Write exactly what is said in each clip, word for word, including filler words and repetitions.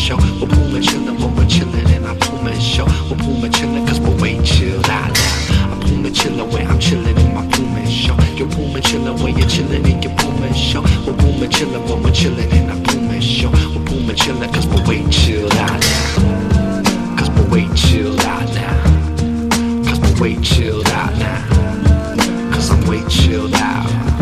show. We're Puma chillin' when we're chillin' in our Puma show. We're Puma chillin' cause we're way chilled out now. I'm Puma chillin' when I'm chillin' in my Puma show. You're Puma chillin' when you're chillin' in your Puma show. We're Puma chillin' when we're chillin' in our Puma show. We're Puma chillin' cause we're way chilled out now. Cause we're way chilled out now. Cause we're way chilled out now. Cause I'm way chilled out.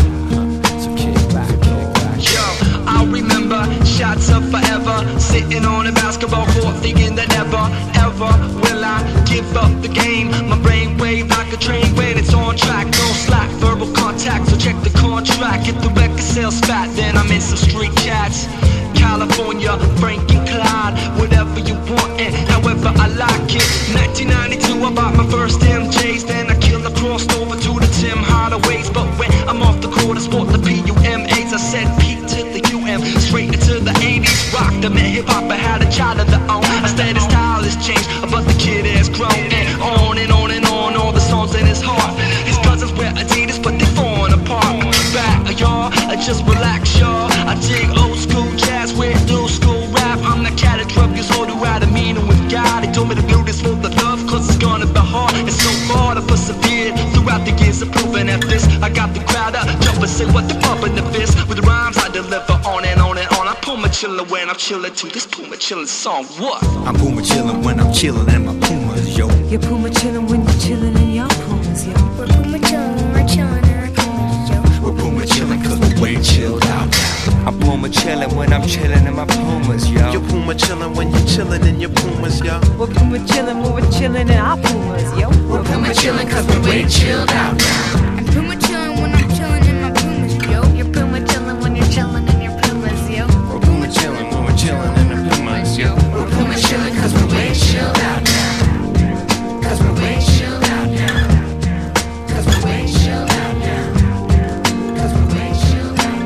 I remember shots of forever, sitting on a basketball court, thinking that never, ever will I give up the game. My brain wave like a train when it's on track. No slack, verbal contact, so check the contract. If the record sales fat, then I'm in some street chats. California, Frank and Clyde, whatever you want and however I like it. nineteen ninety-two, I bought my first M Js, then I killed, I crossed over to the Tim Hardaways. But when I'm off the court, I sport the P U M As. I said peak to the U M, straight into the eighties. Rocked them and hip hop, I had a child of their own. I said his style has changed, but the kid has grown. And on and on and on, all the songs in his heart. His cousins wear Adidas, but they falling apart. Back, y'all, I just relax, y'all. I dig old school jazz with new school rap. I'm the cat of twelve years old who had a meaning with God. He told me to do this for the love, cause it's gonna be hard. And so far I persevered throughout the years of proving at this. I got the crowd up, jump and say what they bumping the fist. With the rhymes I deliver on and on and on. I Puma chillin' when I'm chillin' to this Puma chillin' song. What? I'm Puma chillin' when I'm chillin' in my Pumas, yo. You're Puma chillin' when you're chillin' in your Pumas, yo. We're Puma chillin' when we're chillin' in our Pumas, yo. We're Puma chillin' cause we're way chilled out now. I'm Puma chillin' when I'm chillin' in my Pumas, yo. You're Puma chillin' when you're chillin' in your Pumas, yo. We're Puma chillin' when we're chillin' in our Pumas, yo. We're Puma chillin' cause we're way chilled out now. I'm Puma chillin' when I'm chillin' in my Pumas, yo. You're Puma chillin' when you're chillin' in your Pumas, yo. We're Puma chillin' when we're chillin' in the Pumas, yo. We're Puma chillin' cause we're way chilled out now. Cause we're way chilled out now. Cause we're way chilled out now. Cause we're way chilled out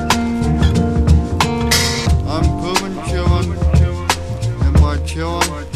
now. I'm Puma chillin' in my chillin'.